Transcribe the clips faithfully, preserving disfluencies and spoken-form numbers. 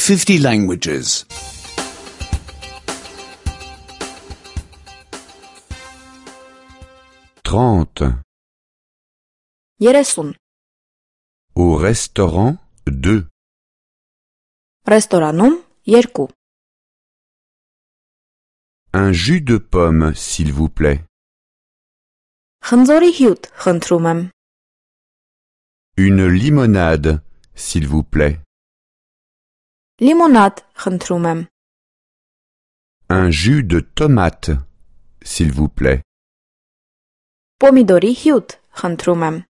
fifty languages. Trente. երեսուն. Au restaurant, deux. Ռեստորանում երկու. Un jus de pomme, s'il vous plaît. Խնձորի հյութ խնդրում եմ. Une limonade, s'il vous plaît. Լիմոնադ խնդրում եմ. Un jus de tomate, s'il vous plaît. Պոմիդորի հյութ խնդրում եմ.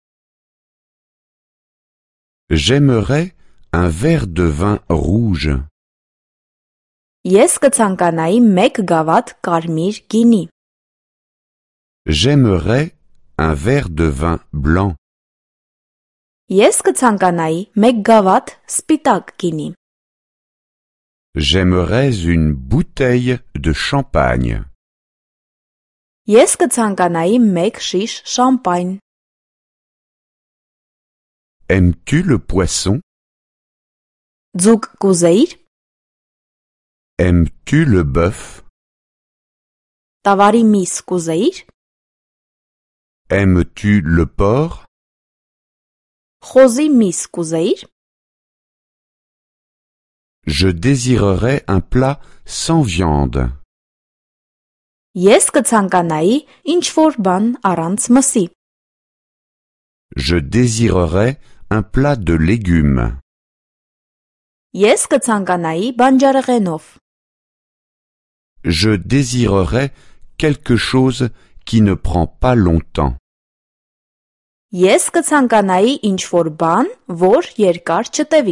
J'aimerais un verre de vin rouge. Ես կցանկանայի մեկ գավաթ կարմիր գինի. J'aimerais un verre de vin blanc. Ես կցանկանայի մեկ գավաթ սպիտակ գինի. J'aimerais une bouteille de champagne. Ես կցանկանայի մեկ շիշ շամպայն. Aimes-tu le poisson? Ձուկ կուզեիր? Aimes-tu le bœuf? Տավարի միս կուզեիր? Aimes-tu le porc? Խոզի միս կուզեիր? Je désirerais un plat sans viande. Ես կցանկանայի ինչ-որ բան առանց մսի. Je désirerais un plat de légumes. Ես կցանկանայի բանջարեղենով. Je désirerais quelque chose qui ne prend pas longtemps. Ես կցանկանայի ինչ-որ բան, որ երկար չտևի.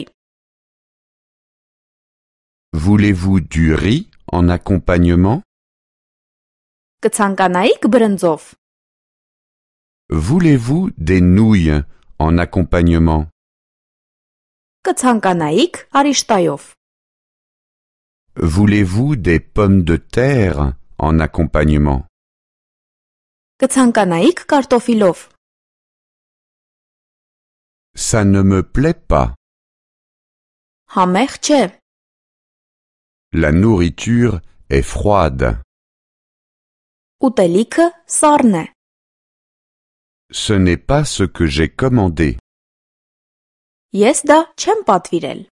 Voulez-vous du riz en accompagnement? Կցանկանայիք բրնձով. Voulez-vous des nouilles en accompagnement? Կցանկանայիք արիշտայով. Voulez-vous des pommes de terre en accompagnement? Կցանկանայիք կարտոֆիլով. Ça ne me plaît pas. Համեղ չէ. La nourriture est froide. Ուտելիքը սառն է. Ce n'est pas ce que j'ai commandé. Ես դա չեմ պատվիրել.